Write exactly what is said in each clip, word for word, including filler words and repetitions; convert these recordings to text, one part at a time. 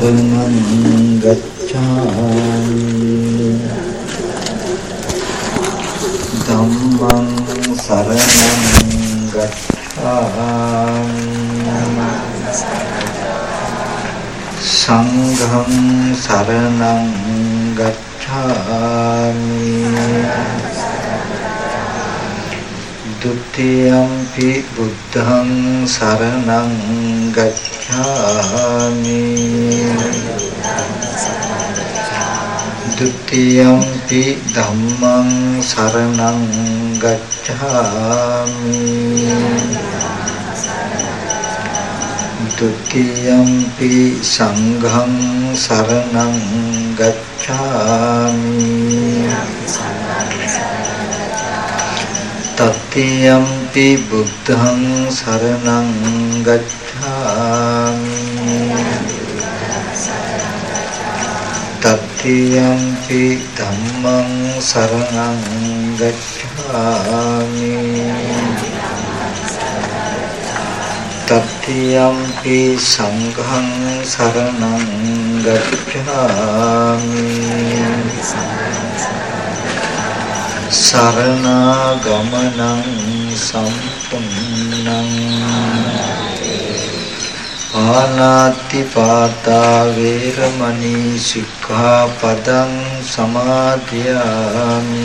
शरणं गच्छामि धम्मं शरणं गच्छामि संघं शरणं गच्छामि द्वितीयंपि बुद्धं शरणं गच्छामि द्वितीयंपि धम्मं शरणं गच्छामि द्वितीयंपि संघं शरणं गच्छामि तृतीयंपि बुद्धं शरणं गच्छामि तृतीयंपि धम्मं शरणं गच्छामि तृतीयंपि संघं शरणं गच्छामि शरणागमनं सम्पूर्णं पानातिपाता वैरमणि सिक्खापदं समादयामि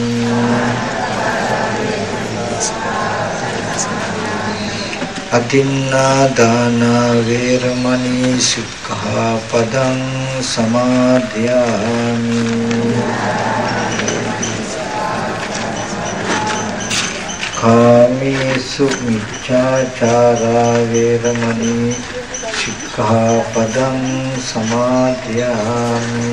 अतिन्नादाना वैरमणि सिक्खापदं समादयामि कामेषु मिथ्याचारा वैरमणि सिक्खापदं समादयामि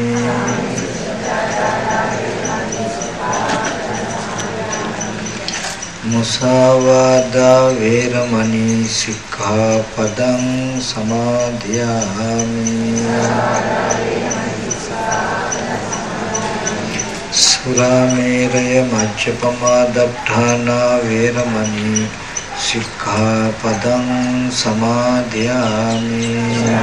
मुसावादा वैरमणि सिक्खापदं समादयामि सुरामेरय मज्जपमादट्ठाना वैरमणि सिक्खापदं समादयामि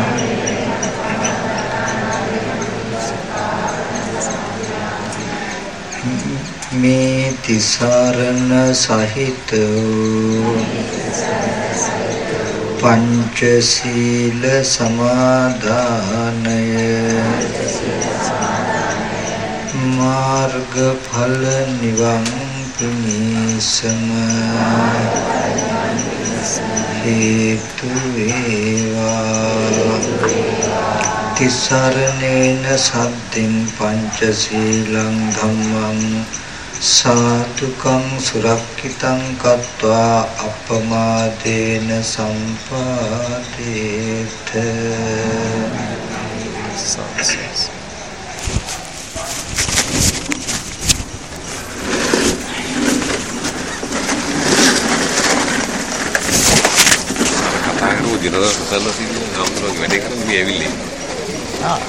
मे तिसरन सहित पंचशील समादानय मार्गफल निवं पुनीसम हेतु एवा तिसरणेन सद्दिं पंचशीलं धम्मं साधुकं सुरक्षितं कृत्वा अपमादेन सम्पादेत General Sallah sih, kamu lagi ada kan dia willing. Ah.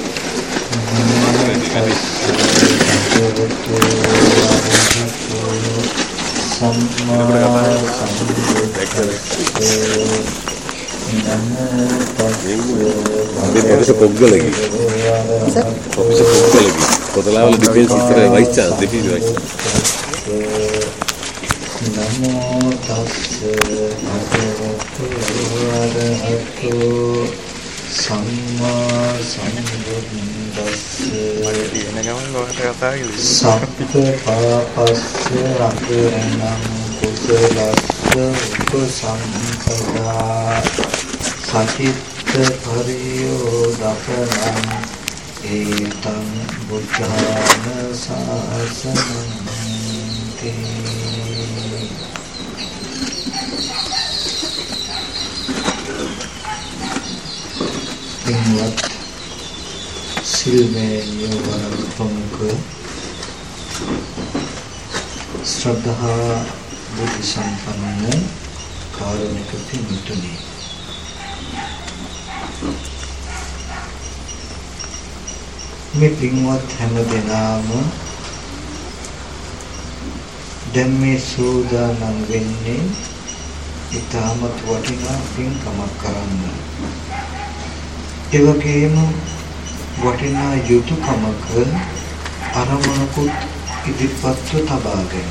Dia bisa kogel lagi. Bisa kogel lagi. Kota lawan defense istirahat vice chance, defense vice chance. Namo tassa bhagavato arahato samma sambuddhassa sappha papassa aguranam kusalassa upasampada sacitta pariyo dapanam etam buddhana sasanam පින්වත් සිල්මේනිය වන ප්‍රමුඛ ශ්‍රද්ධා බුද්ධ සම්පන්න කාරුණික පින්තුනි මේ පින්වත් හැම දෙනාම දැන් මේ සූදානම් වෙන්නේ ඉතාමත් වටිනා පින්කමක් කරන්න. ඒ වගේම වටිනා යුතුයකමක අරමුණකුත් ඉදිරිපත්ව තබාගෙන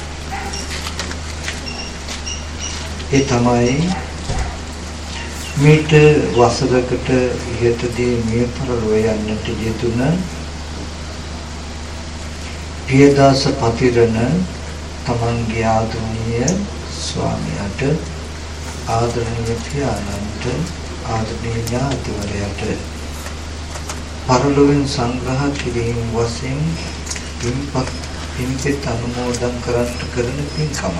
ඒ තමයි මේට වසරකට ඉහතදී මිය පරලොව යන්නට යෙදුන පියදාස පතිරණ තමන්ගේ ආදරණීය ස්වාමියාට ආදරණීය පියාණන්ට ආදරණීය ඥාතිවරයාට පරලොවෙන් සංග්‍රහ කිරීම වශයෙන් පින්පත් පින්පෙත් අනුමෝදන් කරන්නට කරන පින්කම.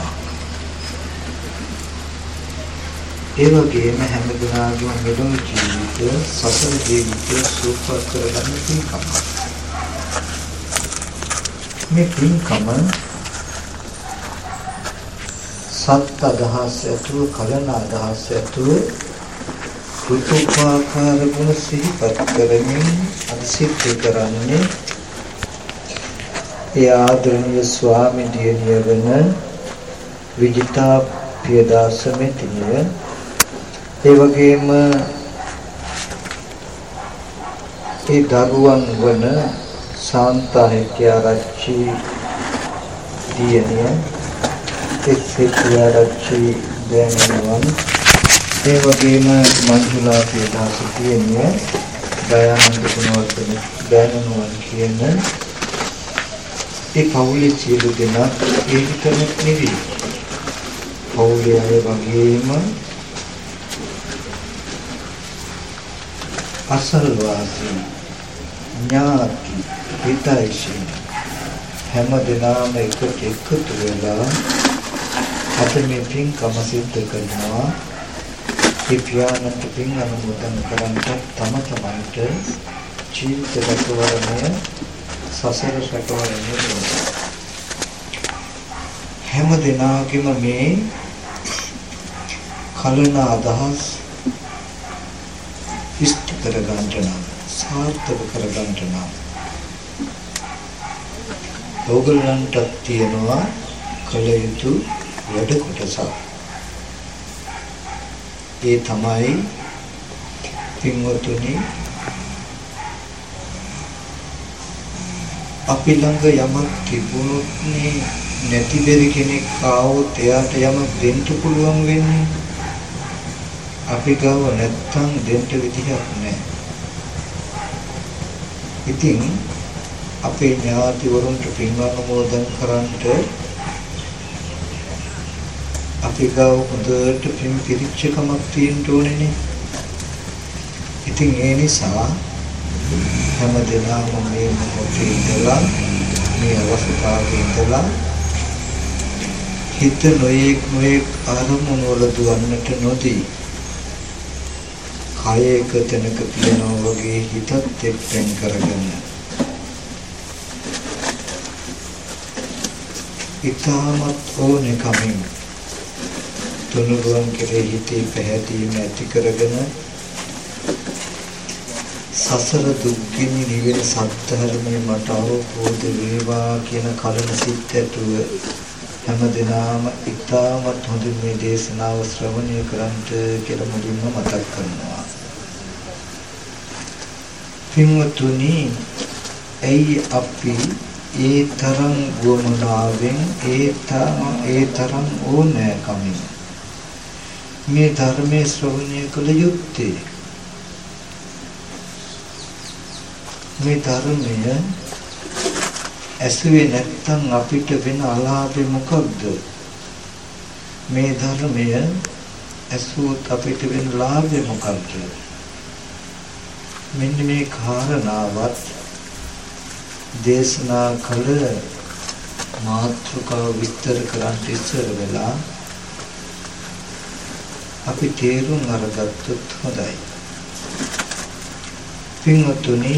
ඒ වගේම හැම දිනකම මෙලොව ජීවිතය සසර ජීවිතය සූපපත් කරගන්න පින්කම. මේ පින්කම සත් අදහස් ඇතුව කලන අදහස් ඇතුව ෘතුපාකාර ගුණ සිහිපත් කරමින් අසිද්ධ කරන්නේ ඒ ආදරණීය ස්වාමී දියණිය වන විජිතා පියදාස මෙතිණිය ඒ වගේම ඒ දරුවන් වන සාන්තා හෙට්ටිආරච්චි දියණිය එක්සෙට්ටිආරච්චි දෑනුවන් ඒ වගේම මංජුලා පියදාස දියණිය දයානන්ද ගුණවර්ධන දෑනුවන් කියන ඒ පවුලේ සියලු දෙනා ඒ විතරක් නෙවෙයි පවුලේ අය වගේම අසල්වාසී ඥාති හිතයිසි හැම දිනම එකට එකතු වෙලා අප මේ පින්කම සිද්ධ කරනවා. ඒ පියාණන්ට පින් අනුමෝදන් කරන්ට තම තමන්ට ජීවිත රැකවරණය සසර රැකවරණය කරනවා. හැම දිනකම මේ කලන අදහස් ඉෂ්ට කරගන්න නම් සාර්ථක කරගන්න නම් ඕගලන්ට තියෙනවා කල යුතු වැඩ කොටසක්. ඒ තමයි පින්වතුනි අපි ළඟ යමක් තිබුණොත් නැති බැරි කෙනෙක් ආවොත් එයාට යමක් දෙන්න පුළුවන් වෙන්නේ. අපි ගාව නැත්තම් දෙන්න විදිහක් නැහැ. ඉතින් අපේ ඥාතිවරුන්ට පින් අනුමෝදන් කරන්නට අපි ගාව හොඳට පින් පිරිච්ච කමක් තියෙන්න ඕනේනේ. ඉතින් ඒ නිසා හැම දිනම මේ මොහොතේ ඉඳලා මේ අවස්ථාවේ ඉඳලා හිත නොයෙක් නොයෙක් අරමුණු වල දුවන්නට නොදී කායයක තැනක තියනවා වගේ හිතත් එක්තෙන් කරගෙන ඊටමත් ඕනේ කමින් තුනුරුවන් කෙරෙහි හිතේ පැහැදීම ඇති කරගෙන සසර දුක්ගිනි නිවෙන සත්‍යධර්මයේ මට අවබෝධ වේවා කියන කලන සිත් ඇතුව හැමදෙනාම ඊටමත් හොඳින් මේ දේශනාව ශ්‍රවණය කරන්ට කියලා මුලින්ම මතක් කරනවා. පින්වතුනි, ඇයි අපි ඒ තරම් වමනාවෙන් ඒ තරම් ඒ තරම් ඕනෑකමින් මේ ධර්මයේ ශ්‍රවණය කළ යුත්තේ? මේ ධර්මය ඇසුවේ නැත්නම් අපිට වෙන අලාභේ මොකක්ද? මේ ධර්මය ඇසුවොත් අපිට වෙන ලාභේ මොකක්ද? මෙන්න මේ කාරණාවත් දේශනා කළ මාතෘකාව විස්තර කරන්න ඉස්සර වෙලා අපි තේරුම් අරගත්තොත් හොඳයි. පින්වතුනි,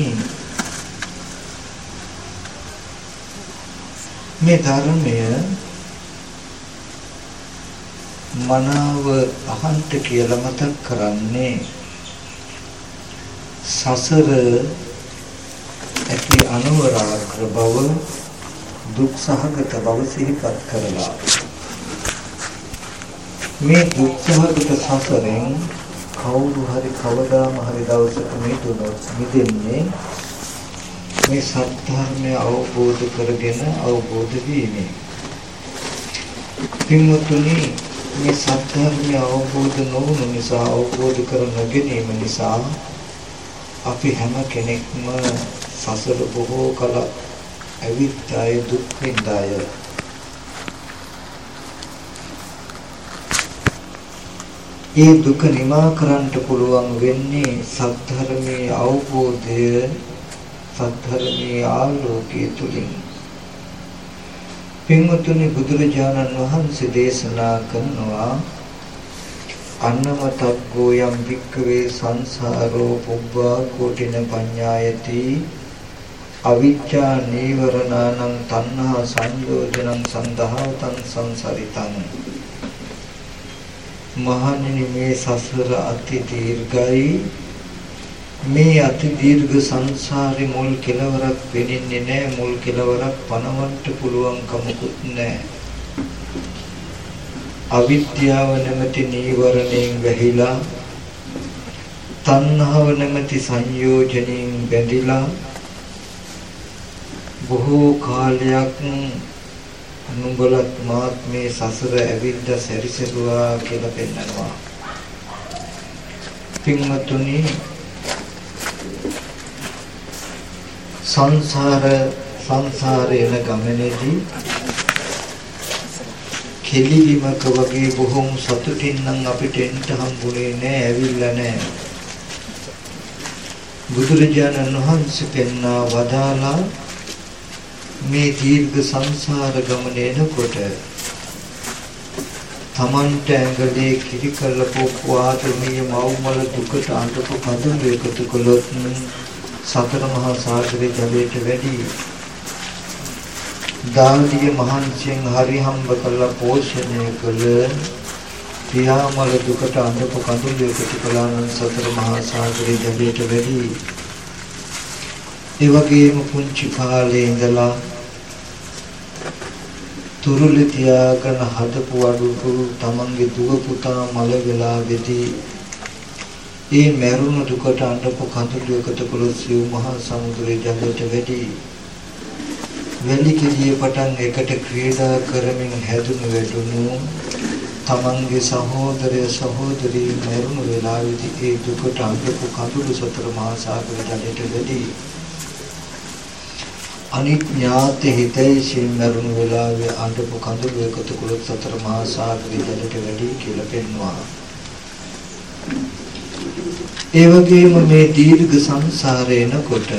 මේ ධර්මය මනාව අහන්ත කියලා මතක් කරන්නේ සසර ඇති අනුවරාග්‍ර බව, දුක් සහගත බව සිහිපත් කරලා මේ දුක් සහගත සසරෙන් කවුරු හරි කවදාම හරි දවසක මිදුනොත් මිදෙන්නේ මේ සත්‍යධර්මය අවබෝධ කරගෙන අවබෝධ වීමෙන්. පින්වතුනි මේ සත්‍යධර්මය අවබෝධ නොවුණු නිසා අවබෝධ කර නොගැනීම නිසා අපි හැම කෙනෙක්ම සසර බොහෝ කල ඇවිත් ආය දුක් විඳාය. ඒ දුක නිමා කරන්නට පුළුවන් වෙන්නේ සත්‍යධර්මයේ අවබෝධය සත්‍යධර්මයේ ආලෝකයේ තුලින්. පින්වතුනි බුදුරජාණන් වහන්සේ දේශනා කරනවා අන්නමතග්ගෝ යම් වික්ඛවේ සංසාරෝ පුබ්බා කෝටින පඤ්ඤායති අවිච්ඡා නීවරණං තණ්හා සංයෝජනං සන්දහවතං සංසරිතං. මහණෙනි මේ සසර අති දීර්ඝයි. මේ අති දීර්ඝ සංසාරේ මුල් කෙලවරක් වෙන්නේ නැහැ. මුල් කෙලවරක් පනවන්න පුළුවන් කමකුත් නැහැ. අවිද්‍යාව නැමැති නීවරණයෙන් වැහිලා තණ්හාව නැමැති සංයෝජනයෙන් බැඳිලා බොහෝ කාලයක් නුඹලත් මාත් මේ සසර ඇවිද්ද සැරිසරුවා කියලා පෙන්නනවා. පින්වතුනි සංසාර සංසාරේන ගමනේදී කෙලිවිමක වගේ බොහොම සතුටින් නම් අපිට එන්න හම්බුනේ නෑ, ඇවිල්ලා නෑ. බුදුරජාණන් වහන්සේ පෙන්වා වදාලා මේ දීර්ඝ සංසාර ගමනේ එනකොට තමන්ට ඇඟලේ කිරි කළපු වාතමීය මව්මල දුකට අඬපු කඳුළු එකතු කළොත් සතර මහා සාගරේ ජලයට වැඩි. දානීය මහන්සියෙන් හරි හම්බ කළා පෝෂණය කළ පියාමල දුකට අඬපු කඳුළු එකතු කළා නම් සතර මහා සාගරේ ජලයට වැඩි. ඒ වගේම පුංචි කාලේ ඉඳලා තුරුලි තියාගෙන හදපු අඩුපු තමන්ගේ දුව පුතා මල වෙලා වෙදී ඒ මරුණු දුකට අඬපු කඳුළු එකතු කළොත් සිව් මහා සමුද්‍රයේ ජලයට වැඩි. වැලි කෙලියේ පටන් එකට ක්‍රීඩා කරමින් හැදුණු වැටුණු තමන්ගේ සහෝදරය සහෝදරී මරුණු වෙලාවේදී ඒ දුකට අඬපු කඳුළු සතර මහා සාගර ජලයට වැඩි. අනිත් ඥාති හිතේ මරුණු වෙලාවේ අඬපු කඳුළු එකතු කළොත් සතර මහා සාගරේ ජලයට වැඩි කියලා පෙන්වනවා. ඒ වගේම මේ දීර්ඝ සංසාරේ නකොට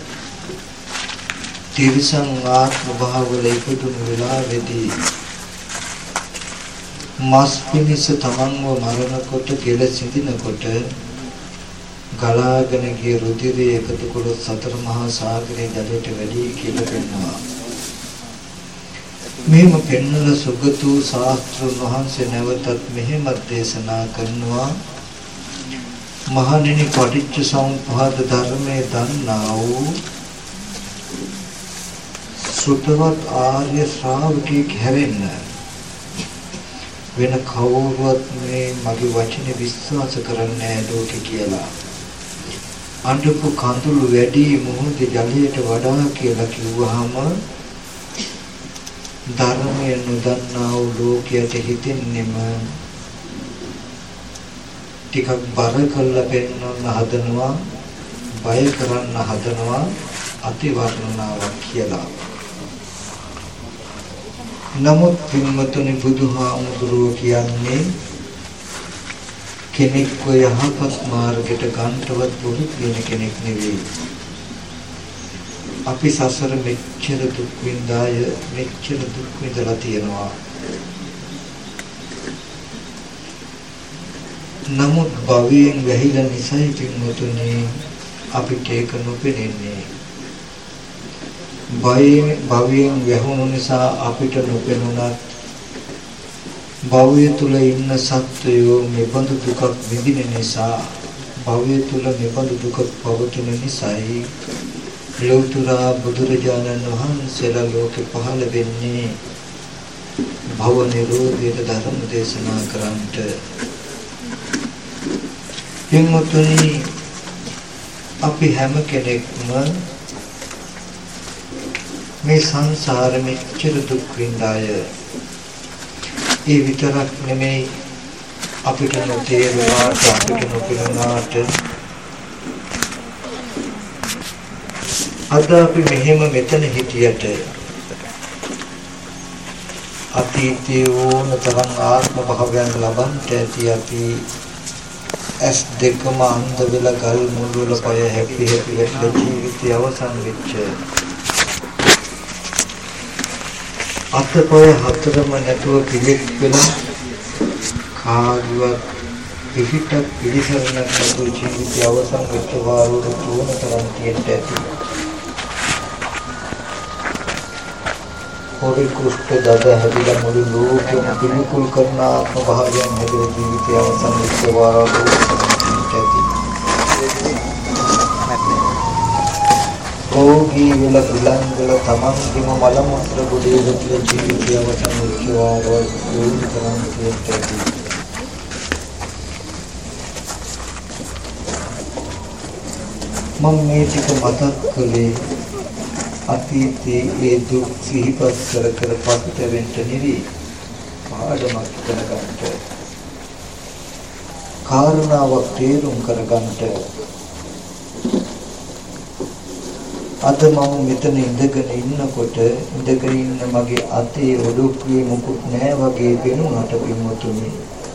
තිරිසන් ආත්ම භාවවල ඉපදුණු වෙලාවේදී මස් පිණිස තමන්ව මරණකොට කෙල සිඳිනකොට ගලාගෙන ගිය රුධිරය එකතු කළොත් සතර මහා සාගරේ ජලයට වැඩි කියලා පෙන්වනවා. මෙහෙම පෙන්වන සුගතු ශාස්ත්‍රඥ වහන්සේ නැවතත් මෙහෙම දේශනා කරනවා. මහණෙනි පටිච්ච සමුප්පාද ධර්මයේ දන්නා වූ සුතවත් ආර්ය ශ්‍රාවකෙක් හැරෙන්න වෙන කවුරුවත් මේ මගේ වචනේ විශ්වාස කරන්නේ නැහැ ලෝකේ කියලා. අඬපු කඳුළු වැඩි මොහොතේ ජලයට වඩා කියලා කිව්වහම ධර්මය නොදන්නා වූ ලෝකයට හිතෙන්නෙම ටිකක් බර කළා පෙන්වන්න හදනවා, බය කරන්න හදනවා, අතිවර්ණනාවක් කියලා. නමුත් පින්වතුනි බුදුහාමුදුරුවෝ කියන්නේ කෙනෙක් ඔය යහපත් මාර්ගයට ගන්නවත් බොරු කියන කෙනෙක් නෙවෙයි. අපි සසර මෙච්චර දුක් විඳාය, මෙච්චර දුක් විඳලා තියෙනවා. නමුත් භවයෙන් වැහිලා නිසයි පින්වතුනි අපිට ඒක නොපෙනෙන්නේ. භවයෙන් භවයෙන් වැහුණු නිසා අපිට නොපෙනුණත් භවය තුල ඉන්න සත්වයෝ මෙබඳු දුකක් විඳින නිසා භවය තුල මෙබඳු දුකක් පවතින නිසායි ලෞතර බුදුරජාණන් වහන්සේලා ලෝකෙ පහළ වෙන්නේ භව නිරෝධයට ධර්ම දේශනා කරන්නට. පින්වතුනි අපි හැම කෙනෙක්ම මේ සංසාරෙ මෙච්චර දුක් විඳාය. ඒ විතරක් නෙමෙයි අපිට නොතේරුණාට අපිට නොපෙනුණාට අද අපි මෙහෙම මෙතන හිටියට අතීතයේ ඕන තරම් ආත්ම භාවයන් ලබන්නට ඇති අපි ඇස් දෙකම අන්ධ වෙලා ගල් මුළු වල පය හැපි හැපි වෙලා ජීවිතය අවසන් වෙච්ච අතපය හතරම නැතුව පිළිත් වෙලා කාගුවක් පිහිටක් පිළිසරණක් නැතුව ජීවිතය අවසන් වෙච්ච වාරුවට ඕන තරම් තියෙන්න ඇති. හොරි කුෂ්ඨ දද හැදිලා මුළු ලෝකෙම පිළිකුල් කරන ආත්ම භාවයන් හැදෙන ජීවිතය අවසන් වෙච්ච වාරුවට ඇති. ඕගී වල බුලන් වල තමන්ගේම මල මුත්‍ර ගොඩේ වෙච්ච ජීවිතය අවසන් වෙච්ච වාරුවට ඕන තරම් තියෙන්න ඇති. මම මේ ටික මතක් කළේ අතීතයේ ඒ දුක් සිහිපත් කර කර පසුත වෙන්න නිරි පාඩමක් කරගන්නට කාරණාවක් තේරුම් කරගන්නට අද මම මෙතන ඉඳගෙන ඉන්නකොට ඉඳගෙන ඉන්න මගේ අතේ ඔඩොක්කුවේ මුකුත් නැහැ වගේ පෙනුනට පින්වතුනි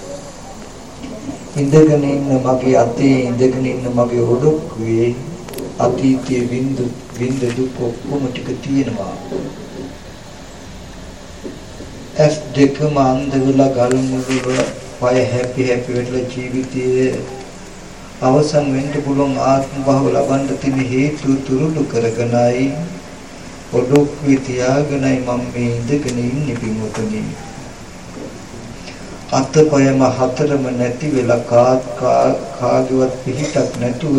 ඉඳගෙන ඉන්න මගේ අතේ ඉඳගෙන ඉන්න මගේ ඔඩොක්කුවේ අතීතයේ බින්දු බින්ද දුක් ඔක්කොම ටික තියෙනවා. ඇස් දෙකම අන්ධ වෙලා ගල් මුළු වල පය හැපි හැපි වෙලා ජීවිතයේ අවසන් වෙන්න පුළුවන් ආත්ම භාව ලබන්න තියෙන හේතු තුරුළු කරගෙනයි ඔඩොක්කුවේ තියාගෙනයි මම මේ ඉඳගෙන ඉන්නේ පින්වතුනි. අතපයම හතරම නැති වෙලා කාගේවත් පිහිටක් නැතුව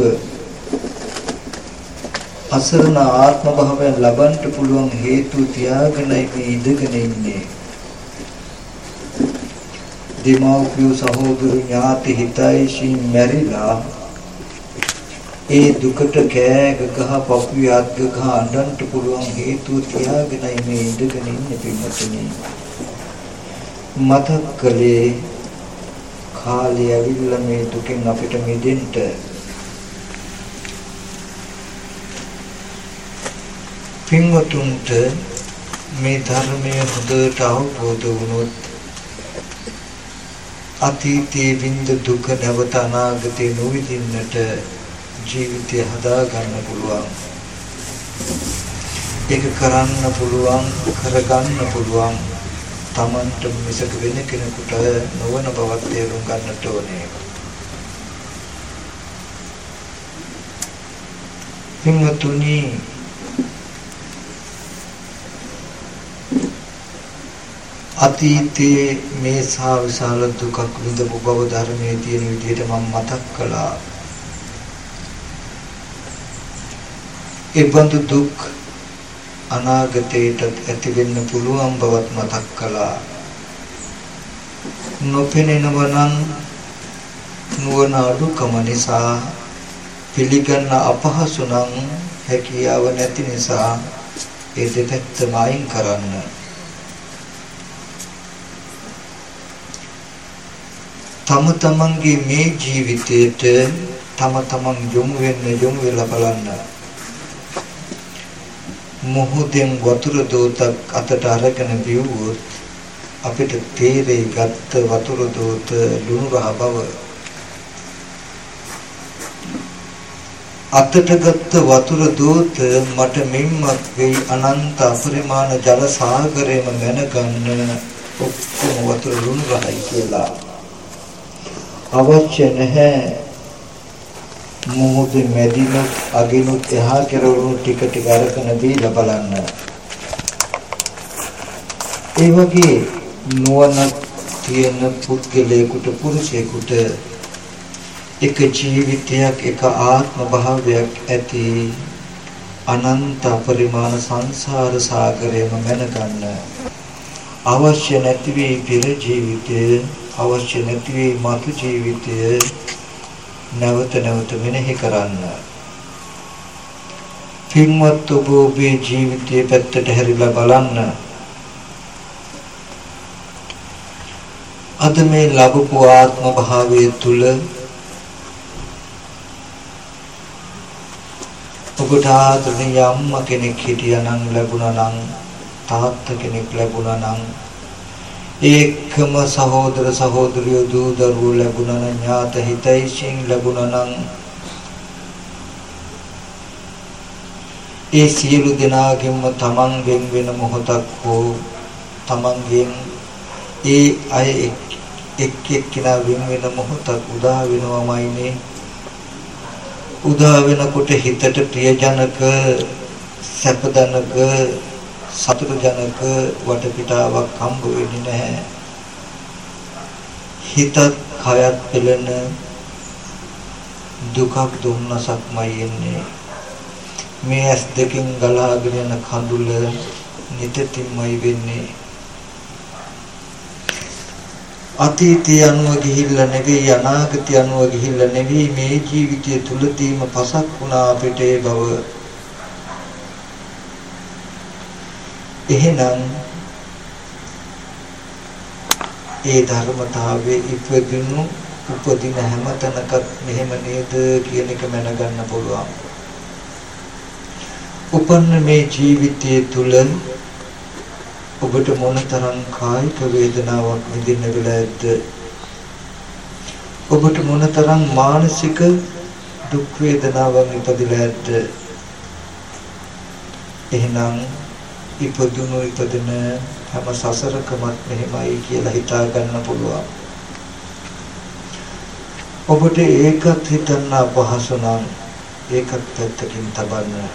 අසරණ ආත්ම භාවයෙන් ලබන්න පුළුවන් හේතු තියාගෙනයි මේ ඉඳගෙන ඉන්නේ. දෙමව්පියෝ සහෝදර ඥාති හිතයිසි මැරිලා ඒ දුකට කෑග ගහ පපුවේ අත් ගහ අඬන්න පුළුවන් හේතු තියාගෙනයි මේ ඉඳගෙන ඉන්නේ පින්වතුනි. මතක් කළේ කාලය ඇවිල්ලා මේ දුකෙන් අපිට මිදෙන්න පින්වතුන්ට මේ ධර්මය හොඳට අවබෝධ වුණොත් අතීතයේ විඳ දුක නැවත අනාගතේ නොවිඳින්නට ජීවිතය හදා ගන්න පුළුවන්. ඒක කරන්න පුළුවන් කරගන්න පුළුවන් තමන්ට මිසක වෙන කෙනෙකුට නොවන බවක් තේරුම් ගන්නට ඕනේ. පින්වතුනි අතීතයේ මේ සා විශාල දුකක් විඳපු බව ධර්මයේ තියෙන විදිහට මම මතක් කළා. ඒ බඳු දුක් අනාගතයට ඇති වෙන්න පුළුවන් බවත් මතක් කළා. නොපෙනෙනවා නම් නුවණ අඩුකම නිසා පිළිගන්න අපහසු නම් හැකියාව නැති නිසා ඒ දෙපැත්තම අයින් කරන්න. තම තමන්ගේ මේ ජීවිතයට තම තමන් යොමු වෙන්න යොමු වෙලා බලන්න. මොහොතෙන් වතුර දෝතක් අතට අරගෙන බිව්වොත් අපිට තේරෙයි ගත්ත වතුර දෝත ලුණු රහ බව. අතට ගත්ත වතුර දෝත මට මෙම්මත් වෙයි අනන්ත අපරිමාණ ජල සාගරයම මැනගන්න ඔක්කොම වතුර ලුණු රහයි කියලා. අවශ්‍ය නැහැ මොහොතේ මැදින අගිනුත් එහා කෙරවලු ටික ටික අරගෙන දීලා බලන්න. ඒ වගේ නුවණ තියෙන පුද්ගලයෙකුට පුරුෂයෙකුට එක ජීවිතයක් එක ආත්ම භාවයක් ඇති අනන්ත පරිමාණ සංසාර සාගරයම මැනගන්න. අවශ්‍ය නැති වී පෙර ජීවිතය අවශ්‍ය නැති වී මතු ජීවිතය නැවත නැවත මෙනෙහි කරන්න. පින්වත් ඔබ ඔබේ ජීවිතයේ පැත්තට හැරිලා බලන්න. අද මේ ලැබපු ආත්ම භාවයේ තුල ඔබට ආදරණීය අම්මා කෙනෙක් හිටියා නම් ලැබුණා නම් තාත්තා කෙනෙක් ලැබුණා නම් ඒකම සහෝදර සහෝදරියෝ දූ දරුවෝ ලැබුණා නම් ඥාත හිතයිසින් ලැබුණා නම් ඒ සියලු දෙනාගෙන්ම තමන්ගෙන් වෙන මොහොතක් හෝ තමන්ගෙන් ඒ අය එක් එක්කිනා වෙන වෙන මොහොතක් උදා වෙනවමයිනේ. උදා වෙනකොට හිතට ප්‍රියජනක සැපදනක සතුටුජනක වටපිටාවක් හම්බ වෙන්නේ නැහැ. හිතත් කයත් පෙළෙන දුකක් දුම්නසක්මයි එන්නේ. මේ ඇස් දෙකෙන් ගලාගෙන යන කඳුල නිතින්මයි වෙන්නේ. අතීතය අනුව ගිහිල්ලා නෙවෙයි අනාගතය අනුව ගිහිල්ලා නෙවෙයි මේ ජීවිතය තුලදීම පසක් වුණා අපිට ඒ බව. එහෙනම් ඒ ධර්මතාවයේ ඉපදුණු උපදින හැම තැනකත් මෙහෙම නේද කියන එක මැනගන්න පුළුවන්. උපන්න මේ ජීවිතයේ තුල ඔබට මොනතරම් කායික වේදනාවක් විඳින්න වෙලා ඇද්ද? ඔබට මොනතරම් මානසික දුක් වේදනාවක් ඉපදිලා ඇද්ද? එහෙනම් ඉපදුණු ඉපදෙන හැම සසරකමත් මෙහෙමයි කියලා හිතා ගන්න පුළුවන්. ඔබට ඒකත් හිතන්න අපහසු නම් ඒකත් පැත්තකින් තබන්න.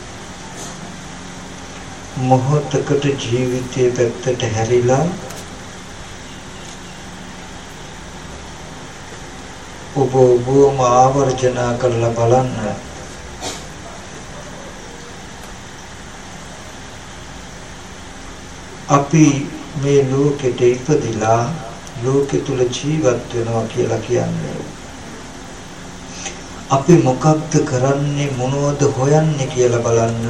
මොහොතකට ජීවිතයේ පැත්තට හැරිලා ඔබ ඔබම ආවර්ජනා කරලා බලන්න. අපි මේ ලෝකෙට ඉපදිලා ලෝකෙ තුල ජීවත් වෙනවා කියලා කියන්නේ අපි මොකක්ද කරන්නේ මොනවද හොයන්නේ කියලා බලන්න.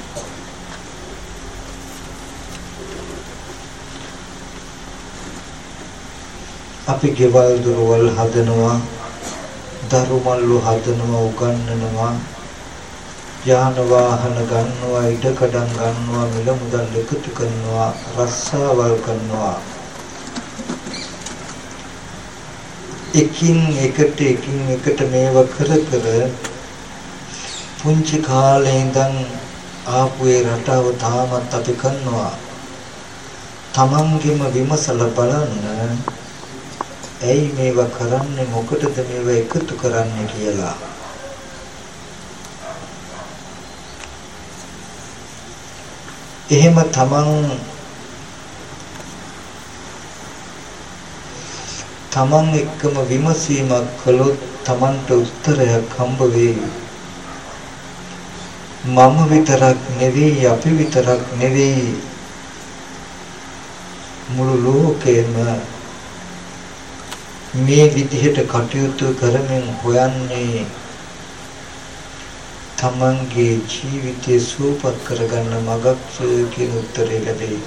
අපි ගෙවල් දොරවල් හදනවා, දරුමල්ලු හදනවා, උගන්වනවා, යාන වාහන ගන්නවා, ඉඩකඩම් ගන්නවා, මිල මුදල් එකතු කරනවා, රස්සාවල් කරනවා. එකින් එකට එකින් එකට මේව කර කර පුංචි කාලේ ඉඳන් ආපු ඒ රටාව තාමත් අපි කරනවා. තමන්ගෙම විමසලා බලන්න. ඇයි මේවා කරන්නේ මොකටද මේවා එකතු කරන්නේ කියලා. එහෙම තමන් තමන් එක්කම විමසීමක් කළොත් තමන්ට උත්තරයක් හම්බ වෙයි. මම විතරක් නෙවෙයි අපි විතරක් නෙවෙයි මුළු ලෝකෙම මේ විදිහට කටයුතු කරමින් හොයන්නේ තමන්ගේ ජීවිතය සූපත් කරගන්න මගක් කියන උත්තරය ලැබෙයි.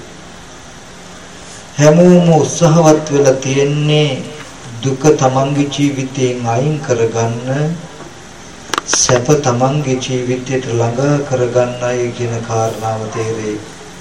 හැමෝම උත්සාහවත් වෙලා තියෙන්නේ දුක තමන්ගේ ජීවිතයෙන් අයින් කරගන්න, සැප තමන්ගේ ජීවිතයට ළඟා කරගන්නයි කියන කාරණාව තේරෙයි.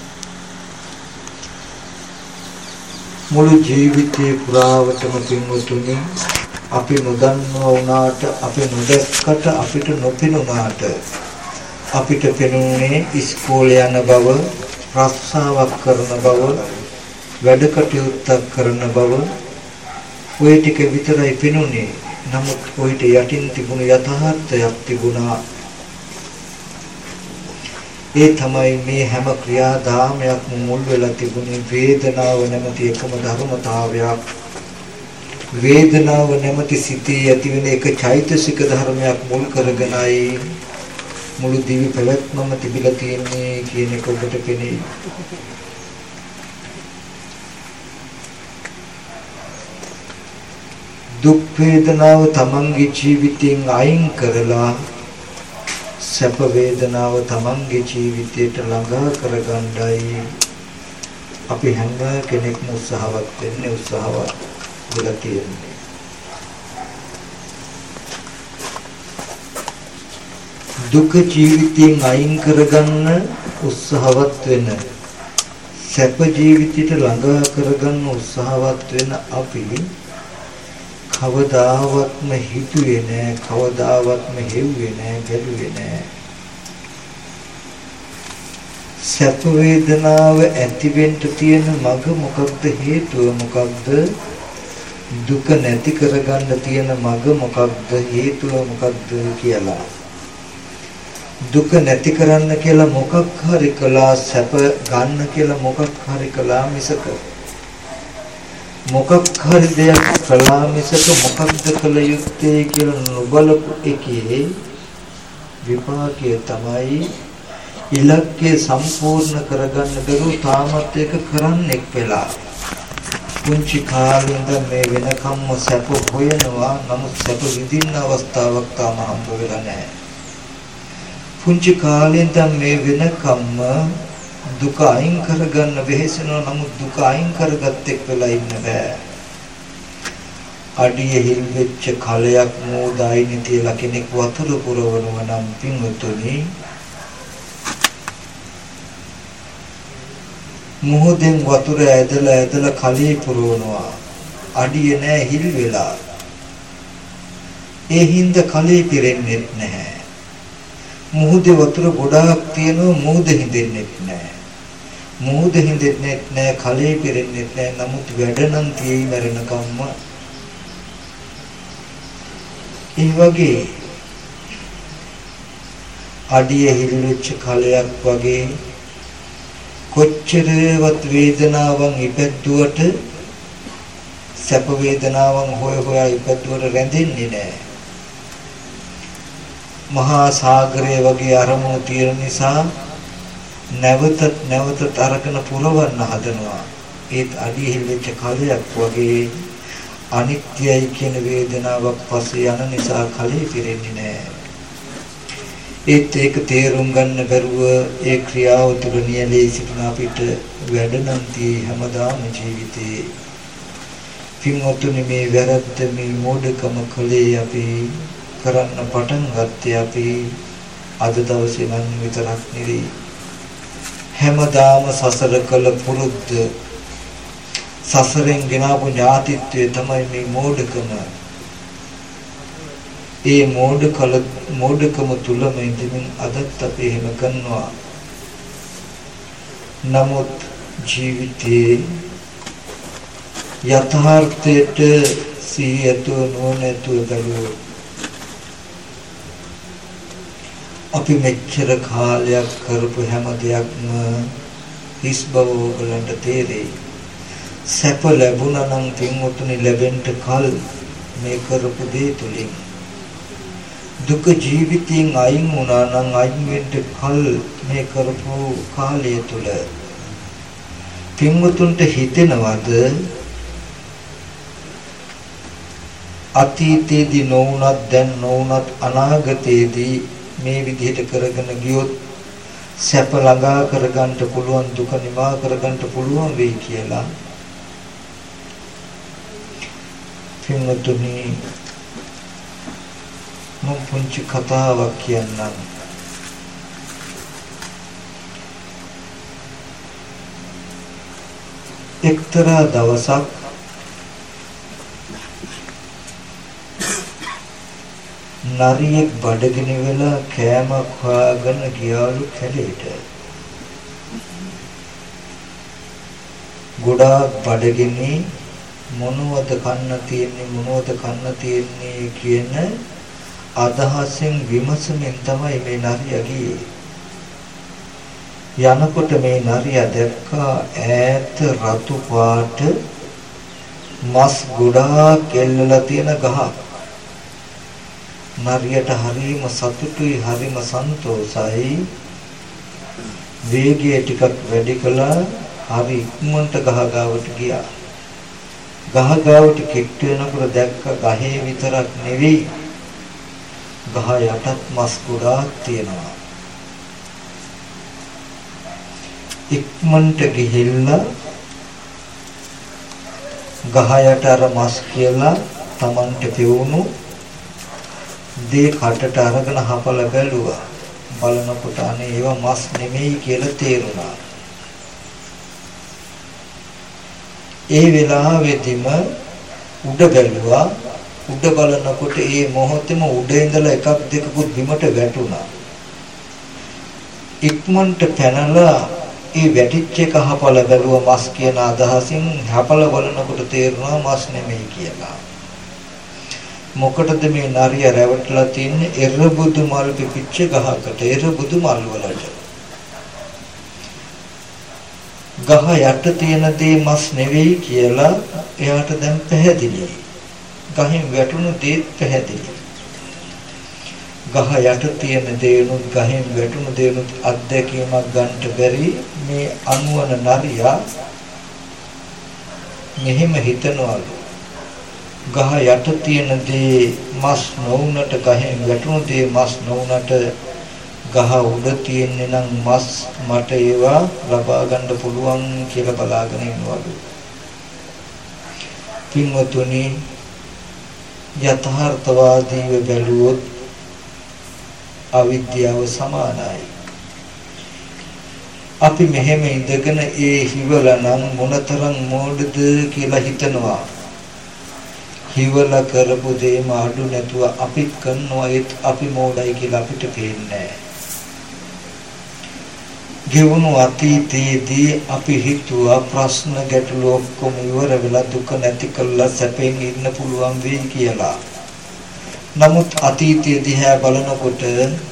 මුළු ජීවිතේ පුරාවටම පින්වතුනි අපි නොදන්නවා වුණාට අපි නොදැක්කට අපිට නොපෙනුනාට අපිට පෙනුනේ ඉස්කෝලේ යන බව, රස්සාවක් කරන බව, වැඩ කටයුත්තක් කරන බව, ඔය ටික විතරයි පෙනුනේ. නමුත් ඔයිට යටින් තිබුණු යථාර්ථයක් තිබුණා. ඒ තමයි මේ හැම ක්‍රියාදාමයක්ම මුල් වෙලා තිබුණේ වේදනාව නැමැති එකම ධර්මතාවයක්. වේදනාව නැමැති සිතේ ඇතිවෙන එක චෛතසික ධර්මයක් මුල් කරගෙනයි මුළු දිවි පැවැත්මම තිබිලා තියෙන්නේ කියන එක ඔබට පෙනේ. දුක් වේදනාව තමන්ගේ ජීවිතයෙන් අයින් කරලා සැප වේදනාව තමන්ගේ ජීවිතයට ළඟා කරගන්නයි අපි හැම කෙනෙක්ම උත්සාහවත් වෙන්නේ උත්සාහවත් වෙලා තියෙන්නේ. දුක ජීවිතයෙන් අයින් කරගන්න උත්සාහවත් වෙන සැප ජීවිතයට ළඟා කරගන්න උත්සාහවත් වෙන අපි කවදාවත්ම හිතුවේ නෑ කවදාවත්ම හෙව්වේ නෑ බැලුවේ නෑ සැප වේදනාව ඇති වෙන්න තියෙන මඟ මොකක්ද හේතුව මොකක්ද දුක නැති කරගන්න තියෙන මඟ මොකක්ද හේතුව මොකක්ද කියලා දුක නැති කරන්න කියලා මොකක් හරි කළා සැප ගන්න කියලා මොකක් හරි කළා මිසක මොකක් හරි දෙයක් කළා මිසක මොකක්ද කළ යුත්තේ කියලා නොබලපු එකේ විපාකය තමයි ඉලක්කය සම්පූර්ණ කරගන්න බැරුව තාමත් ඒක කරන්නෙක් වෙලා පුංචි කාලේ ඉඳන් මේ වෙනකම්ම සැප හොයනවා නමුත් සැප විඳින්න අවස්ථාවක් තාම හම්බ වෙලා නැහැ. පුංචි කාලේ ඉඳන් මේ වෙනකම්ම දුක අයින් කරගන්න වෙහෙසෙනවා නමුත් දුක අයින් කරගත්තෙක් වෙලා ඉන්න බෑ. අඩිය හිල් වෙච්ච කලයක් මෝදායිනි තියලා කෙනෙක් වතුර පුරවනවා නම් පින්වතුනි මොහොතෙන් වතුර ඇදලා ඇදලා කලේ පුරවනවා අඩිය නෑ හිල් වෙලා ඒ හින්දා කලේ පිරෙන්නේ නැහැ. මුහුදේ වතුර ගොඩාක් තියෙනවා මුහුද හින්දෙන්නේ නැහැ. මුහුද හින්දෙන්නේ නැහැ කලේ පිරෙන්නේ නැහැ. නමුත් වැඩ නම් තියෙයි මරණකම්ම. ඒ වගේ අඩිය හිල්ලුච්ච කලයක් වගේ කොච්චරවත් වේදනාවන් ඉපැද්දුවට සැප වේදනාවන් හොය හොයා ඉපැද්දුවට රැඳෙන්නේ නැහැ. මහා සාගරය වගේ අරමුණු තියෙන නිසා නැවත නැවත අරගෙන පුරවන්න හදනවා. ඒත් අඩිය හිල්ලෙච්ච කලයක් වගේ අනිත්‍යයි කියන වේදනාවක් පස්සේ යන නිසා කලේ පිරෙන්නේ නැහැ. ඒත් ඒක තේරුම් ගන්න බැරුව ඒ ක්‍රියාව තුළ නියැලී සිටින අපිට වැඩ නම් tie හැමදාම ජීවිතේ පින්වතුනි මේ වැරද්ද මේ මෝඩකම කලේ අපි කරන්න පටන් ගත්තේ අපි අද දවසේ නම් විතරක් නෙවෙයි හැමදාම සසර කළ පුරුද්ද සසරෙන් ගෙනාවු ඥාතිත්වය තමයි මේ මෝඩකම. ඒ මෝඩ කල මෝඩකම තුලම ඉඳමින් අදත් අපි එහෙම කරනවා. නමුත් ජීවිතයේ යථාර්ථයට සියතු නොනැතු බැලුවොත් අපි මෙච්චර කාලයක් කරපු හැම දෙයක්ම හිස් බව ඔයගලන්ට තේරෙයි. සැප ලැබුණා නම් පින්වතුනි ලැබෙන්න කල මේ කරපු දේ තුලින් දුක ජීවිතයෙන් අයින් වුණා නම් අයින් වෙන්න කල මේ කරපු කාලය තුල පින්වතුන්ට හිතෙනවද අතීතයේදී නොවුනත් දැන් නොවුනත් අනාගතයේදී මේ විදිහට කරගෙන ගියොත් සැප ළඟා කරගන්න පුළුවන් දුක නිවා කරගන්න පුළුවන් වෙයි කියලා පින්වතුනි මම පුංචි කතාවක් කියන්නම්. එක්තරා දවසක් නරියෙක් බඩගිනි වෙලා කෑමක් හොයාගෙන ගියාලු කැලේට. ගොඩාක් බඩගිනි මොනවද කන්න තියෙන්නේ මොනවද කන්න තියෙන්නේ කියන අදහසෙන් විමසමින් තමයි මේ නරියා ගියේ. යනකොට මේ නරියා දැක්කා ඈත රතු පාට මස් ගොඩාක් එල්ලලා තියෙන ගහක්. නරියට හරිම සතුටුයි හරිම සන්තෝෂයි. වේගය ටිකක් වැඩි කළා හරි ඉක්මනට ගහ ගාවට ගියා. ගහ ගාවට කිට්ටු වෙනකොට දැක්ක ගහේ විතරක් නෙවෙයි ගහ යටත් මස් ගොඩාක් තියෙනවා. ඉක්මනට ගිහිල්ලා ගහ යට අර මස් කියලා Tamanට පෙවුණු දේ කටට අරගෙන හපල බැලුවා. බලනකොට අනේ ඒවා මස් නෙමෙයි කියලා තේරුණා. ඒ වෙලාවෙදිම උඩ බැලුවා. උඩ බලනකොට ඒ මොහොතේම උඩ ඉඳලා එකක් දෙකකුත් බිමට වැටුණා. ඉක්මනට පැනලා ඒ වැටිච්ච එක හපල බැලුවා මස් කියන අදහසින්. හපල බලනකොට තේරුණා මස් නෙමෙයි කියලා. මොකටද මේ නරිය රැවටලා තින්නේ? එරබුදු මල් පිපිච්ච ගහකට. එරබුදු මල් වලට ගහ යට තියෙන දේ මස් නෙවෙයි කියලා එයාට දැන් පැහැදිලියි. ගහෙන් වැටුණු දේ පැහැදිලි. ගහ යට තියෙන දේනුත් ගහෙන් වැටුණු දේනුත් අත්දැකීමක් ගන්නට බැරි මේ අනුවන නරියා මෙහෙම හිතනවලු. ගහ යට තියෙන දේ මස් නොවුනට ගහෙන් වැටුණු දේ මස් නොවුනට ගහ උඩ තියෙන්නේ නම් මස් මට ඒවා ලබා ගන්න පුළුවන් කියලා බලාගෙන ඉන්නවලු. පින්වතුනි යථාර්ථවාදීව බැලුවොත් අවිද්‍යාව සමානයි. අපි මෙහෙම ඉඳගෙන ඒ හිවලනම් මොනතරම් මෝඩද කියලා හිතනවා. හිවල කරපු දේම අඩු නැතුව අපි කරනවා ඒත් අපි මෝඩයි කියලා අපිට පේන්නේ. ගෙවුණු අතීතයේදී අපි හිතුවා ප්‍රශ්න ගැටලු ඔක්කොම ඉවර වෙලා දුක නැති කළා සැපෙන් ඉන්න පුළුවන් වෙයි කියලා. නමුත් අතීතය දිහා බලනකොට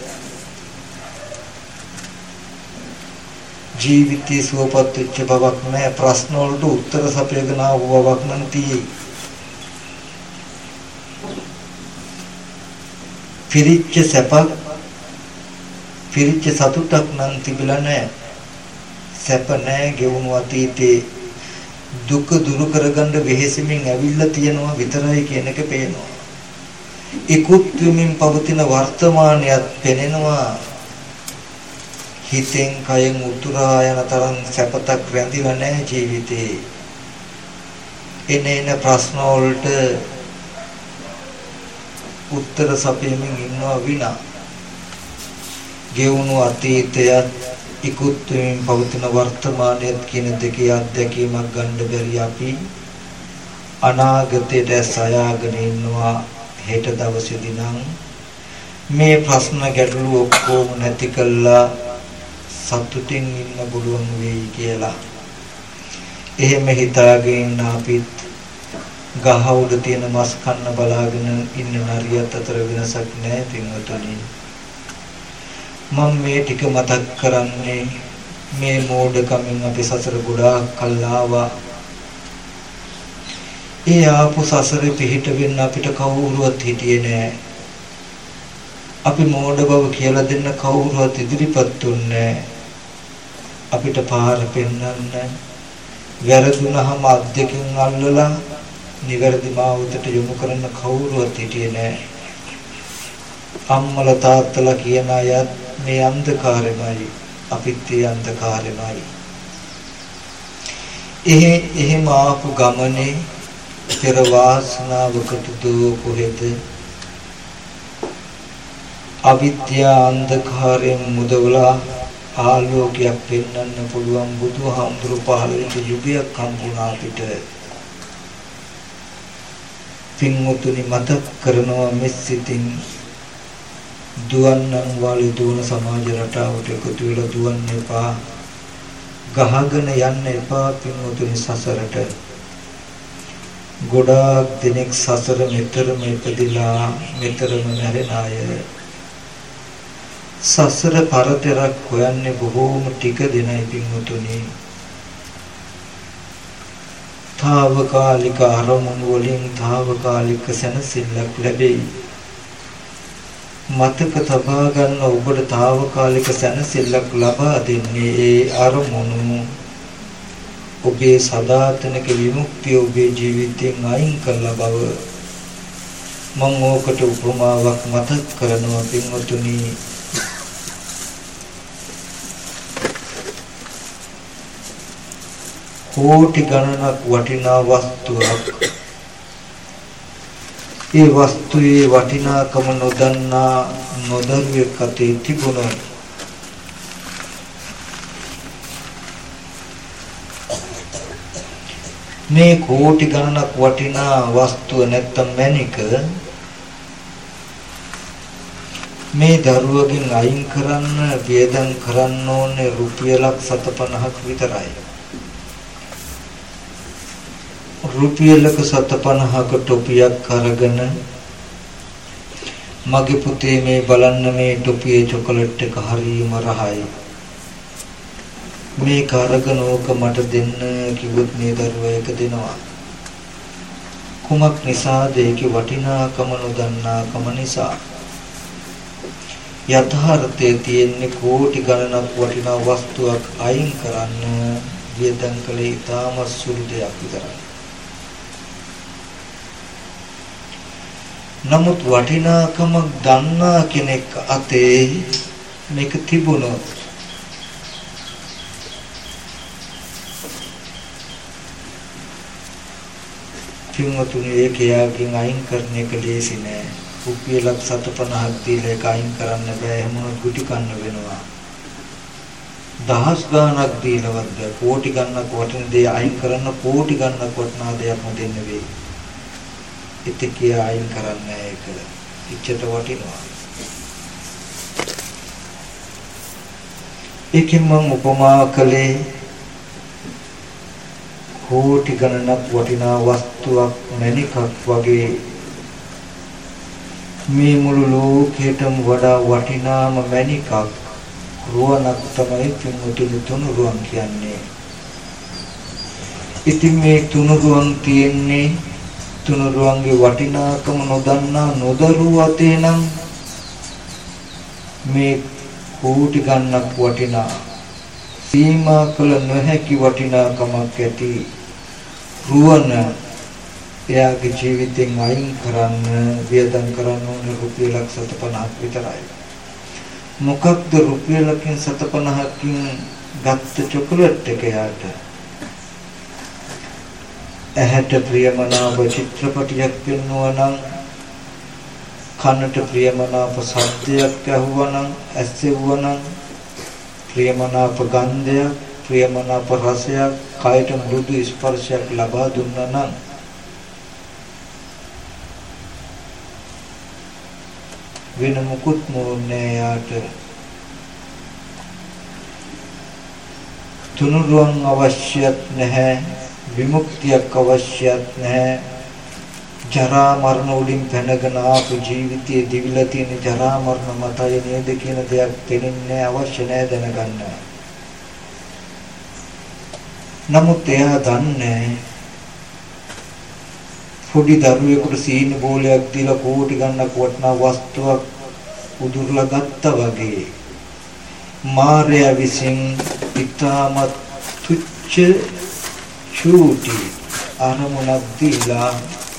ජීවිතේ සුවපත් වෙච්ච බවක් නැහැ. ප්‍රශ්න වලට උත්තර සපයගෙන ආව බවක් නම් තියෙයි. පිරිච්ච සැපක් පිරිච්ච සතුටක් නම් තිබිලා නැහැ. සැප නැහැ. ගෙවුණු අතීතේ දුක දුරු කරගන්න වෙහෙසමින් ඇවිල්ලා තියෙනවා විතරයි කියන එක පේනවා. ඉක්ුත් වෙමින් පවතින වර්තමානයත් පෙනෙනවා. හිතෙන් කයෙන් උතුරා යන තරම් සැපතක් රැඳිලා නැහැ ජීවිතේ. එනේන ප්‍රශ්න වලට උත්තර සපයමින් ඉන්නවා විනා ගෙවුණු අතීතයත් ඉක්ුත් වෙමින් පවතින වර්තමානයත් කියන දෙකේ අත්දැකීමක් ගන්න බැරි අපි අනාගතයට සයාගෙන ඉන්නවා. හෙට දවසේදී නම් මේ ප්‍රශ්න ගැටලු ඔක්කොම නැති කළා සතුටින් ඉන්න පුළුවන් වෙයි කියලා. එහෙම හිතාගෙන ඉන්න අපිත් ගහ උඩ තියෙන මස් කන්න බලාගෙන ඉන්න නරියත් අතර වෙනසක් නැහැ පින්වතුනි. මම මේ ටික මතක් කරන්නේ මේ මෝඩකමින් අපි සසර ගොඩාක් කල් ආවා. ඒ ආපු සසරේ පිහිට වෙන්න අපිට කවුරුවත් හිටියේ නෑ. අපි මෝඩ බව කියලා දෙන්න කවුරුවත් ඉදිරිපත් දුන්නේ නෑ. අපිට පාර පෙන්වන්න වැරදුනහම අත් දෙකෙන් අල්ලලා නිවැරදි මාවතට යොමු කරන්න කවුරුවත් හිටියේ නෑ. අම්මලා තාත්තලා කියන අයත් මේ අන්ධකාරෙමයි අපිත් ඒ අන්ධකාරෙමයි. එහෙ එහෙම ආපු ගමනේ පෙර වාසනාවකට දෝ කොහෙද අවිද්‍යා අන්ධකාරයෙන් මුදවලා ආලෝකයක් පෙන්වන්න පුළුවන් බුදුහාමුදුරු පහළ වෙච්ච යුගයක් හම්බුණා අපිට. පින්වතුනි මතක් කරනවා මෙසිතින් දුවන්නන් වාලේ දුවන සමාජ රටාවට එකතු වෙලා දුවන්න එපා. ගහගෙන යන්න එපා පින්වතුනි සසරට. ගොඩාක් දිනෙක සසර මෙතරම ඉපදිලා මෙතරම මැරෙන අය සසර පරතරක් හොයන්නේ බොහෝම ටික දෙනයි පින්වතුනි. තාවකාලික අරමුණු වලින් තාවකාලික සැනසෙල්ලක් ලැබෙයි. මතක තබා ගන්න ඔබට තාවකාලික සැනසෙල්ලක් ලබා දෙන්නේ ඒ අරමුණු ඔබේ සදාතනික විමුක්තිය ඔබේ ජීවිතයෙන් අයින් කළ බව මම ඕකට උපමාවක් මතක් කරනවා පින්වතුනි. කෝටි ගණනක් වටිනා වස්තුවක්, ඒ වස්තුවේ වටිනාකම නොදන්නා නොදරුවෙක් අතේ තිබුණා. මේ කෝටි ගණනක් වටිනා වස්තුව නැත්තම් මැණික මේ දරුවගෙන් අයින් කරන්න වේදම් කරන්න ඕනේ රුපියලක් සතපනහක් විතරයි. රුපියලක සතපනහක ටොපියක් අරගෙන මගේ පුතේ මේ බලන්න මේ ටොපියේ චොකලට් එක හරිම රහයි, මේ කාර්ගන ඕක මට දෙන්න කිව්වොත් මේ දරුවා එක දෙනවා. කුමක් නිසාද? ඒකේ වටිනාකම නොදන්නාකම නිසා. යථාර්ථයේ තියෙන්නේ කෝටි ගණනක් වටිනා වස්තුවක් අයින් කරන්න වියදම් කළ ඉතාම සුළු දෙයක් විතරයි. නමුත් වටිනාකම දන්නා කෙනෙක් අතේ මේක තිබුණොත් පින්වතුනි ඒක යාගෙන් අයින් කරන එක ලේසි නෑ. රුපියලක් සතපනහක් දීලා ඒක අයින් කරන්න බෑ. එහෙම ගුටි කන්න වෙනවා. දහස් ගණනක් දීලවත් බෑ. කෝටි ගණනක් වටින දේ අයින් කරන්න කෝටි ගණනක් වටිනා දෙයක් දෙන්න වෙයි. ඉතින් කියා අයින් කරන්නේ ඒක. ඉච්ඡට වටිනවා. ඒකෙන් මම උපමා කළේ කෝටි ගණනක් වටිනා වස්තුවක් මැණිකක් වගේ මේ මුළු ලෝකෙටම වඩා වටිනාම මැණිකක් රුවනක් තමයි පින්වතුනි තුනුරුවන් කියන්නේ. ඉතින් මේ තුනුරුවන් තියෙන්නේ තුනුරුවන්ගේ වටිනාකම නොදන්නා නොදරුව අතේ නම් මේ කෝටි ගණනක් වටිනා සීමා කළ නොහැකි වටිනාකමක් ඇති රුවන එයාගේ ජීවිතෙන් අයින් කරන්න වියදම් කරන්න ඕන රුපියලක් සතපනහක් විතරයි. මොකක්ද රුපියලකින් සතපනහකින් ගත්ත චොකලට් එක යාට? ඇහැට ප්‍රියමනාප චිත්‍රපටියක් පෙන්වුවා නම්, කනට ප්‍රියමනාප ශබ්දයක් ඇහුවා නම්, ඇසෙව්වා නම්, ප්‍රියමනාප ගන්ධයක්, ප්‍රියමනාප රසයක්, කයට මෘදු ස්පර්ශයක් ලබා දුන්නා නම් වෙන මුකුත් මොන්නේ යාට. තුනුරුවන් අවශ්‍යත් නැහැ, විමුක්තියක් අවශ්‍යත් නැහැ. ජරා මරණ වලින් පැනගෙන ආපු ජීවිතයේ දිවිලා තියෙන ජරා මරණ මතය නේද කියන දෙයක් තේින්නේ අවශ්‍ය නැහැ දැනගන්න. නමුත් එයා දන්නේ පොඩි දරුවෙකුට සීනි බෝලයක් දීලා කෝටි ගණනක් වටිනා වස්තුවක් උදුරලා ගත්තා වගේ මාර්යා විසින් ඉතාමත් තුච්ච චූටි අරමුණක් දීලා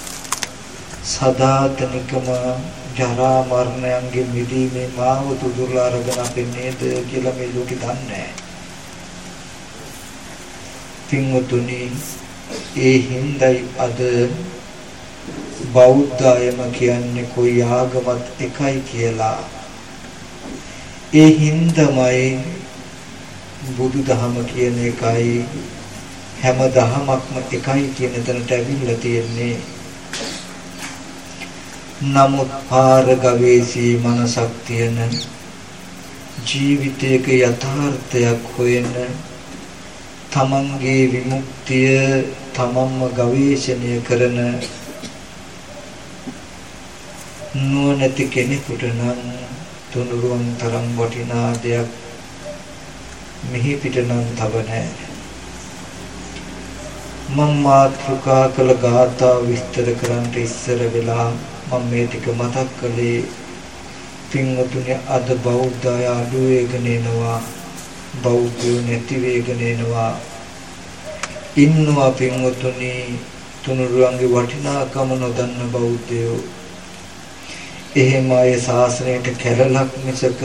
සදාතනිකම ජරා මරණයන්ගේ මිදීමේ මාවත උදුරලා අරගෙන අපි නේද කියලා මේ ලෝකෙ දන්නේ. පින්වතුනි, ඒ හිඳයි අද බෞද්ධයම කියන්නේ කොයි ආගමත් එකයි කියලා. ඒ හිඳමයි බුදුදහම කියන එකයි හැම දහමක්ම එකයි කියන තැනට ඇවිල්ලා තියෙන්නේ. නමුත් පාර ගවේෂී මනසක් තියෙන ජීවිතයක යථාර්ථයක් හොයන තමන්ගේ විමුක්තිය තමන්ම ගවේෂණය කරන නුවණැති කෙනෙකුට නම් තුනුරුවන් තරම් වටිනා දෙයක් මෙහි පිට නම් තව නැහැ. මම මාතෘකා කළ ගාථා විස්තර කරන්නට ඉස්සර වෙලා මම මේ ටික මතක් කළේ පින්වතුනි අද බෞද්ධය අඩු වේගෙන එනවා, බෞද්ධයෝ නැති වේගෙන එනවා. ඉන්නවා පින්වතුනි තුනුරුවන්ගේ වටිනාකම නොදන්න බෞද්ධයෝ. එහෙම අය ශාසනයට කැරලක් මිසක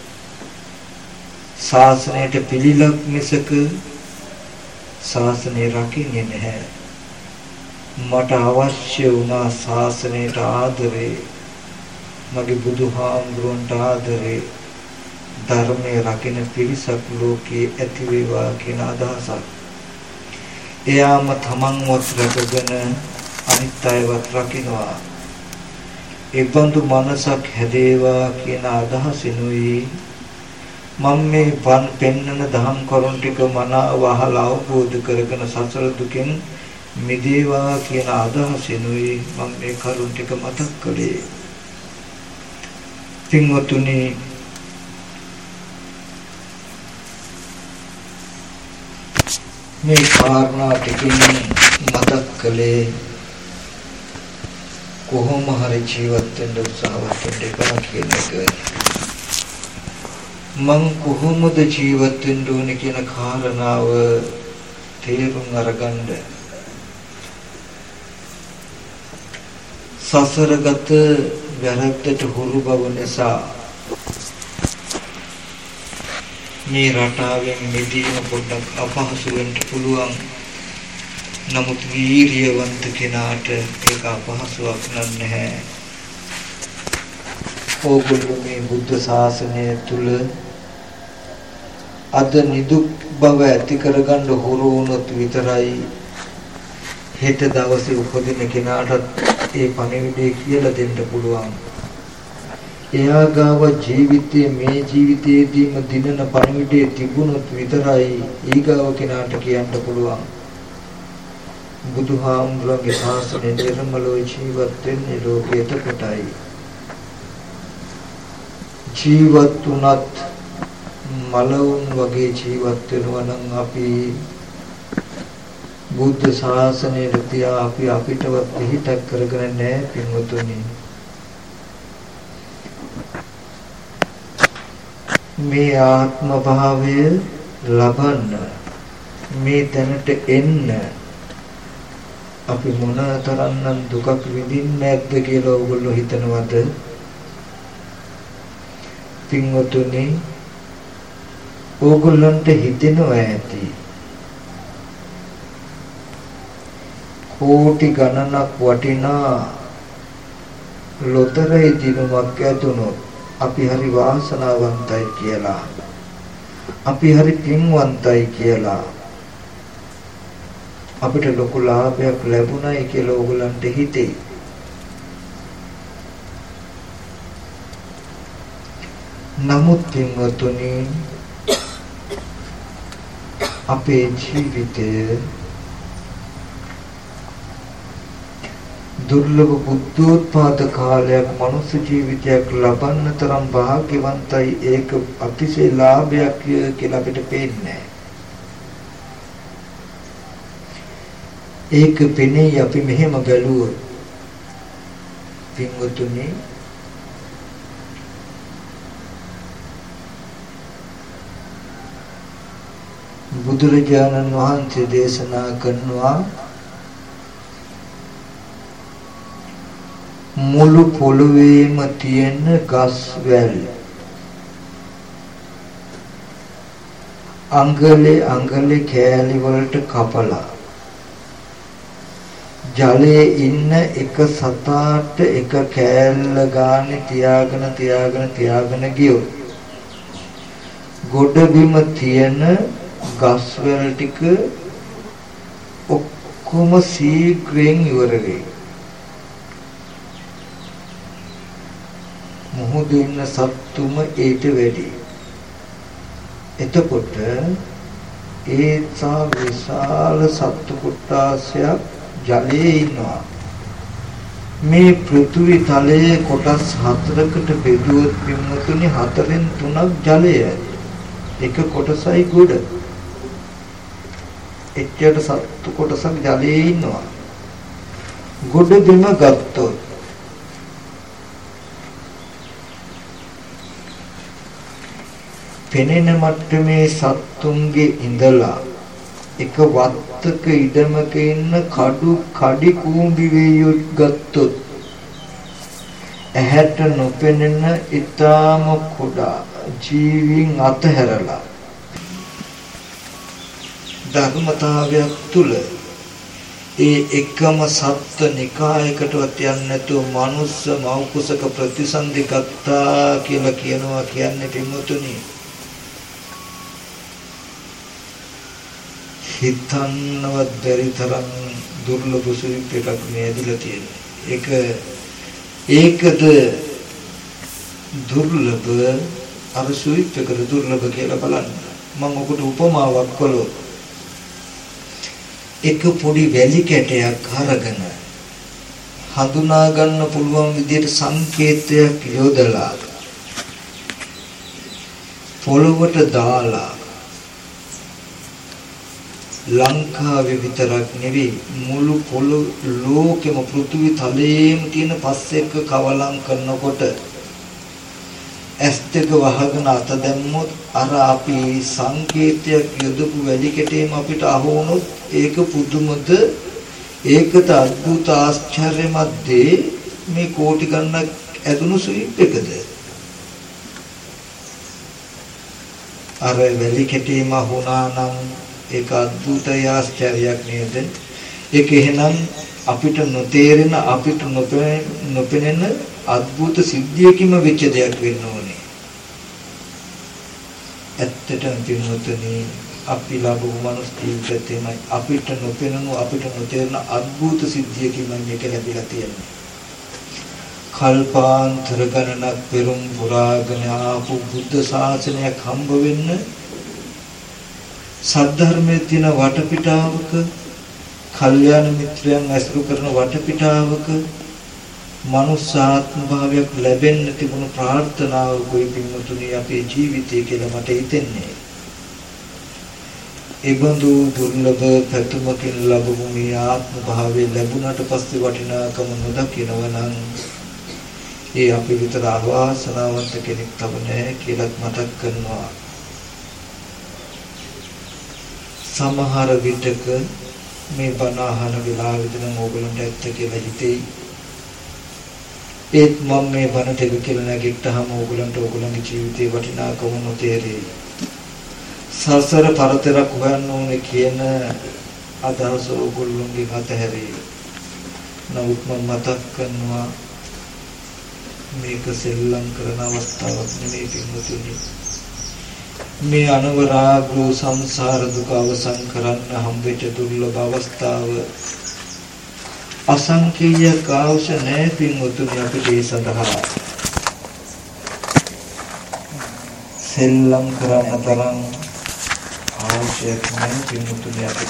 ශාසනයට පිළිලක් මිසක ශාසනය රකින්නේ නැහැ. මට අවශ්‍ය වුණා ශාසනයට ආදරේ, මගේ බුදුහාමුදුරන්ට ආදරේ, ධර්මයේ රකින්න පිරිසක් ලෝකයේ ඇති වේවා කියන අදහසක්. එයාම තමන්වත් රැකගෙන අනිත් අයවත් රකින්නවා. ඒබඳු මනසක් හැදේවා කියන අදහසිනුයි මම මේ වන් පෙන්නන දහම් කරුණ ටික මනාව අහලා අවබෝධ කරගෙන සසර දුකෙන් මිදේවා කියන අදහසිනුයි මම මේ කරුණ ටික මතක් කළේ. පින්වතුනි, මේ කාරණා ටිකෙන් මතක් කළේ කොහොම හරි ජීවත් වෙන්න උත්සාහවත් වෙන්න එපා කියන එක. මං කොහොමද ජීවත් වෙන්න ඕනේ කියන කාරණාව තේරුම් අරගන්න. සසරගත වැරද්දට හුරු බව නිසා මේ රටාවෙන් මිදීම පොඩ්ඩක් අපහසු වෙන්න පුළුවන්. නමුත් වීරියවන්ත කෙනාට ඒක අපහසුයක් නැහැ. ඕගොල්ලෝ මේ බුද්ධ ශාසනය තුල අද නිදුක් බව ඇති කරගන්න හුරු වුණොත් විතරයි හෙට දවසේ උපදින කෙනාට ඒ පණිවිඩය කියලා දෙන්න පුළුවන්. එයා ගාව ජීවිතයේ මේ ජීවිතයේදීම දිනන පණිවිඩය තිබුණොත් විතරයි ඊගාව කෙනාට කියන්න පුළුවන්. බුදුහාමුදුරන්ගේ ශාසනය නිර්මලව ජීවත් වෙන්නේ ලෝකයට කොටයි. ජීවත් වුණත් මලවුන් වගේ ජීවත් වෙනවා නම් අපි බුද්ධ ශාසනයට තියා අපි අපිටවත් පිහිටක් කරගෙන නැහැ පින්වතුනි. මේ ආත්ම භාවය ලබන්න, මේ තැනට එන්න අපි මොන තරම්නම් දුකක් විඳින්නේ නැද්ද කියලා ඕගොල්ලෝ හිතනවද? පින්වතුනි, ඕගොල්ලන්ට හිතෙනවා ඇති කෝටි ගණනක් වටිනා ලොතරැයි දිනුමක් ඇතුණොත් අපි හරි වාසනාවන්තයි කියලා, අපි හරි පින්වන්තයි කියලා, අපිට ලොකු ලාභයක් ලැබුණයි කියලා ඕගොල්ලන්ට හිතේ. නමුත් පින්වතුනි, අපේ ජීවිතය දුර්ලභ බුද්ධෝත්පාද කාලයක් මනුස්ස ජීවිතයක් ලබන්න තරම් වාග්යවන්තයි. ඒක අතිශය ලාභයක් කියලා අපිට පේන්නේ. ඒක පෙනේ අපි මෙහෙම බැලුවොත් පින්වතුනි, බුදුරජාණන් වහන්සේ දේශනා කරනවා මුළු පොළොවේම තියෙන ගස් වැල් අඟලේ අඟලේ කෑලි වලට කපලා ජලයේ ඉන්න එක සතාට එක කෑල්ල ගානේ තියාගෙන තියාගෙන තියාගෙන ගියොත් ගොඩ බිම තියෙන ගස් වැල් ටික ඔක්කොම සීඝ්‍රයෙන් ඉවර වෙයි. මුහුදේ ඉන්න සත්තුම ඊට වැඩි. එතකොට ඒ සා විශාල සත්තු කොටසක් ජලයේ ඉන්නවා. මේ පෘථිවි තලයේ කොටස් හතරකට බෙදුවොත් පින්වතුනි හතරෙන් තුනක් ජලය. එක කොටසයි ගොඩ. එච්චර සත්තු කොටසක් ජලයේ ඉන්නවා. ගොඩ බිම ගත්තොත් පෙනෙන මට්ටමේ සත්තුන්ගේ ඉඳලා එක වත්තක ඉඩමක ඉන්න කඩු කඩි කූඹි වේයොත් ගත්තොත් ඇහැට නොපෙනෙන ඊටාම කුඩා ජීවීන් අතහැරලා ධර්මතාවයක් තුල ඒ එකම සත්ත්ව නිකායකටවත් යන්නේ නැතුව මනුස්ස මෞකුසක ප්‍රතිසන්දි ගත්තා කියලා කියනවා කියන්නේ පින්වතුනි හිතන්නවත් බැරි තරම් දුර්ලභ සුවිප් එකක් මේ ඇදලා තියෙනවා. ඒක ඒකද දුර්ලභ අර සුවිප් එකද දුර්ලභ කියලා බලන්න. මම ඔකට උපමාවක් කළොත් එක පොඩි වැලි කැටයක් අරගෙන හඳුනා ගන්න පුළුවන් විදිහට සංකේතයක් යොදලා පොළොවට දාලා ලංකාවේ විතරක් නෙවෙයි මුළු පොළොව ලෝකෙම පෘථිවි තලයේම තියෙන පස් එක්ක කවලම් කරනකොට ඇස් දෙක වහගෙන අත දැම්මොත් අර අපි සංකේතයක් යොදපු වැලි කැටේම අපිට අහු වුණොත් ඒක පුදුමද ඒකද අద్భుත ආශ්චර්යමත් දේ මේ කෝටි ගණනක් ඇදුණු සුවිප් එකද අර වැලි කැටේම වුණා නම් ඒක අద్భుත ආශ්චර්යයක් නේද ඒක එහෙනම් අපිට නොතේරෙන අපිට නොපෙනෙන අద్భుත සිද්ධියකින්ම වෙච්ච දෙයක් වෙන්න ඕනේ ඇත්තටම පින්වතුනි අපි ලැබු මනුස්ස ජීවිතේමයි අපිට නොපෙනෙන අපිට නොතේරෙන අద్భుත සිද්ධියකින්ම මේක ලැබිලා තියෙන්නේ කල්පාන්තර ගණනක් පෙරම් පුරාගෙන ආපු බුද්ධ ශාසනයක් හම්බ වෙන්න සද්ධර්මයේ තියෙන වටපිටාවක කල්යාණ මිත්‍රයන් ඇසුරු කරන වටපිටාවක මනුෂ්‍යාත්ම භාවයක් ලැබෙන්න තිබුණු ප්‍රාර්ථනාව කොයි පින්වතුනි අපේ ජීවිතය කියලා මට හිතෙන්නේ. ඒ බඳු දුර්ලභ ප්‍රතුමකින් ලැබුණු මේ ආත්ම භාවය ලැබුණාට පස්සේ වටිනාකම නොදකිනව නම් ඒ අපි විතර අවාසනාවන්ත කෙනෙක් තව නැහැ කියලා මතක් කරනවා. සමහර විටක මේ බණ අහන වෙලාවෙදී නම් ඕගලන්ට ඇත්ත කියලා හිතෙයි. ඒත් මම මේ බණ ටික කියලා නැගිට්ටහම ඕගලන්ට ඕගලන්ගේ ජීවිතේ වටිනාකම නොතේරෙයි. සසර පරතරක් හොයන්න ඕනේ කියන අදහස ඕගොල්ලෝගේ අතහැරේ. නමුත් මම මතක් කරනවා මේක සෙල්ලම් කරන අවස්ථාවක් නෙමෙයි පින්වතුනි. මේ අනවරාග්‍ර සංසාර දුක අවසන් කරන්න හම්බෙච්ච දුර්ලභ අවස්ථාව අසංකේය කාවුෂ නැහැ පින්වතුනි අපිට ඒ සඳහා සෙල්ලම් කරන්න තරම් අවශ්‍යයක් නැහැ පින්වතුනි අපිට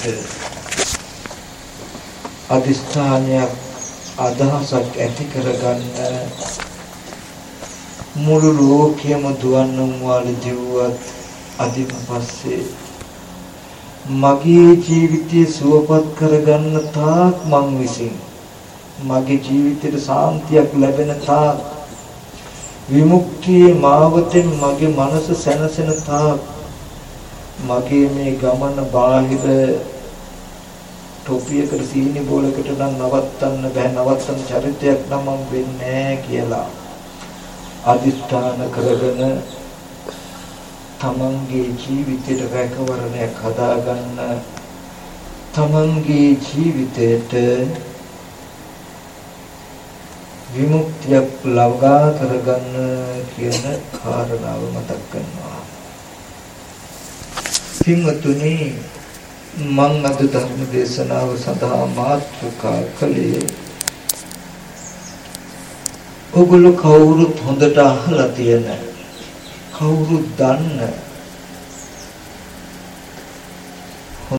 අදිස්ථානයක් අදහසක් ඇති කරගන්න මුළු ලෝකයම දුවන්නම් වාලේ ජීවත් අදින් පස්සේ මගේ ජීවිතය සුවපත් කරගන්න තාක් මං විසින් මගේ ජීවිතයට සාන්තියක් ලැබෙන තාක් විමුක්තියේ මාවතෙන් මගේ මනස සැනසෙන තාක් මගේ මේ ගමන බාහිර ටොපියකට සීනි බෝලකට නම් නවත්තන්න බෑ නවත්තන චරිතයක් නම් මම වෙන්නේ නැහැ කියලා අදිස්ථාන කරගෙන තමන්ගේ ජීවිතයට රැකවරණයක් හදාගන්න තමන්ගේ ජීවිතයට විමුක්තියක් ලබා කරගන්න කියන කාරණාව මතක් කරනවා. පින්වතුනි මම අද ධර්ම දේශනාව සඳහා මාතෘකා කළේ ඔගොල්ලෝ කවුරුත් හොඳට අහලා තියෙන කවුරුත් දන්න